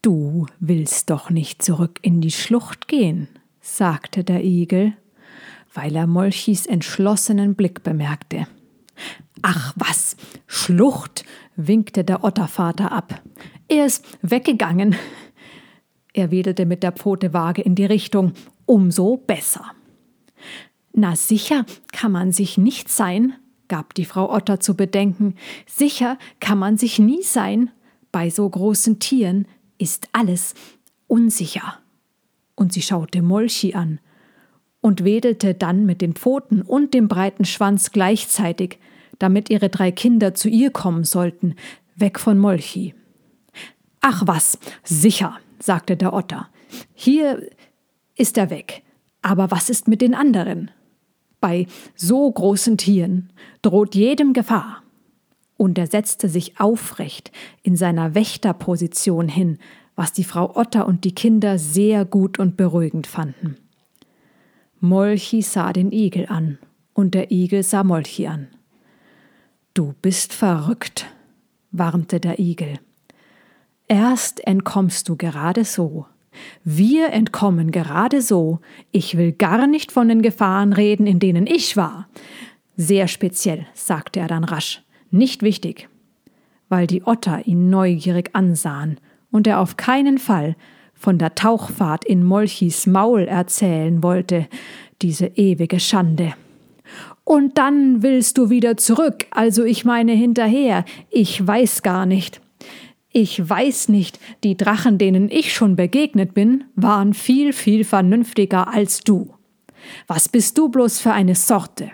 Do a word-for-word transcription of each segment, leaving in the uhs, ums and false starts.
»Du willst doch nicht zurück in die Schlucht gehen«, sagte der Igel, weil er Molchis entschlossenen Blick bemerkte. »Ach was, Schlucht«, winkte der Ottervater ab. »Er ist weggegangen.« Er wedelte mit der Pfote vage in die Richtung. »Umso besser.« »Na sicher kann man sich nicht sein«, gab die Frau Otter zu bedenken. »Sicher kann man sich nie sein. Bei so großen Tieren ist alles unsicher.« Und sie schaute Molchi an und wedelte dann mit den Pfoten und dem breiten Schwanz gleichzeitig, damit ihre drei Kinder zu ihr kommen sollten, weg von Molchi. »Ach was, sicher«, sagte der Otter. »Hier ist er weg. Aber was ist mit den anderen? Bei so großen Tieren droht jedem Gefahr.« Und er setzte sich aufrecht in seiner Wächterposition hin, was die Frau Otter und die Kinder sehr gut und beruhigend fanden. Molchi sah den Igel an, und der Igel sah Molchi an. »Du bist verrückt«, warnte der Igel. »Erst entkommst du gerade so. Wir entkommen gerade so. Ich will gar nicht von den Gefahren reden, in denen ich war. Sehr speziell«, sagte er dann rasch. »Nicht wichtig«, weil die Otter ihn neugierig ansahen und er auf keinen Fall von der Tauchfahrt in Molchis Maul erzählen wollte, diese ewige Schande. »Und dann willst du wieder zurück, also ich meine hinterher. Ich weiß gar nicht. Ich weiß nicht, die Drachen, denen ich schon begegnet bin, waren viel, viel vernünftiger als du. Was bist du bloß für eine Sorte?«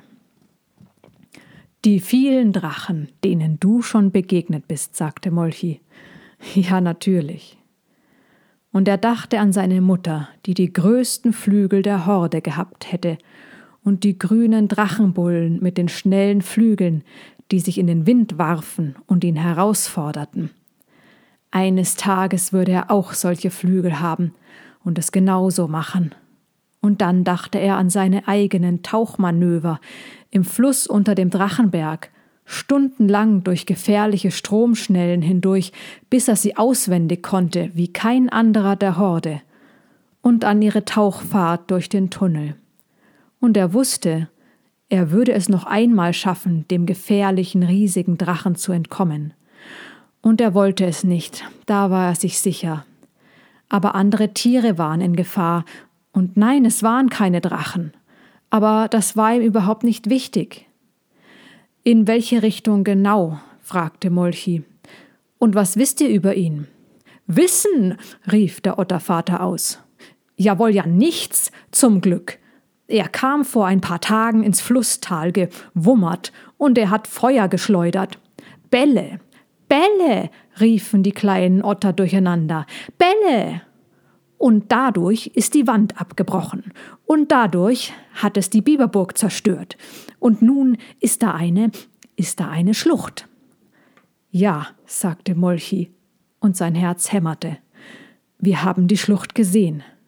»Die vielen Drachen, denen du schon begegnet bist«, sagte Molchi. »Ja, natürlich.« Und er dachte an seine Mutter, die die größten Flügel der Horde gehabt hätte, und die grünen Drachenbullen mit den schnellen Flügeln, die sich in den Wind warfen und ihn herausforderten. Eines Tages würde er auch solche Flügel haben und es genauso machen. Und dann dachte er an seine eigenen Tauchmanöver im Fluss unter dem Drachenberg, stundenlang durch gefährliche Stromschnellen hindurch, bis er sie auswendig konnte, wie kein anderer der Horde, und an ihre Tauchfahrt durch den Tunnel. Und er wusste, er würde es noch einmal schaffen, dem gefährlichen, riesigen Drachen zu entkommen. Und er wollte es nicht, da war er sich sicher. Aber andere Tiere waren in Gefahr, und nein, es waren keine Drachen. Aber das war ihm überhaupt nicht wichtig. »In welche Richtung genau?« fragte Molchi. »Und was wisst ihr über ihn?« »Wissen«, rief der Ottervater aus. »Jawohl, ja nichts, zum Glück. Er kam vor ein paar Tagen ins Flusstal gewummert und er hat Feuer geschleudert. Bälle, Bälle«, riefen die kleinen Otter durcheinander. »Bälle!« Und dadurch ist die Wand abgebrochen. Und dadurch hat es die Biberburg zerstört. Und nun ist da eine, ist da eine Schlucht.« »Ja«, sagte Molchi, und sein Herz hämmerte. »Wir haben die Schlucht gesehen.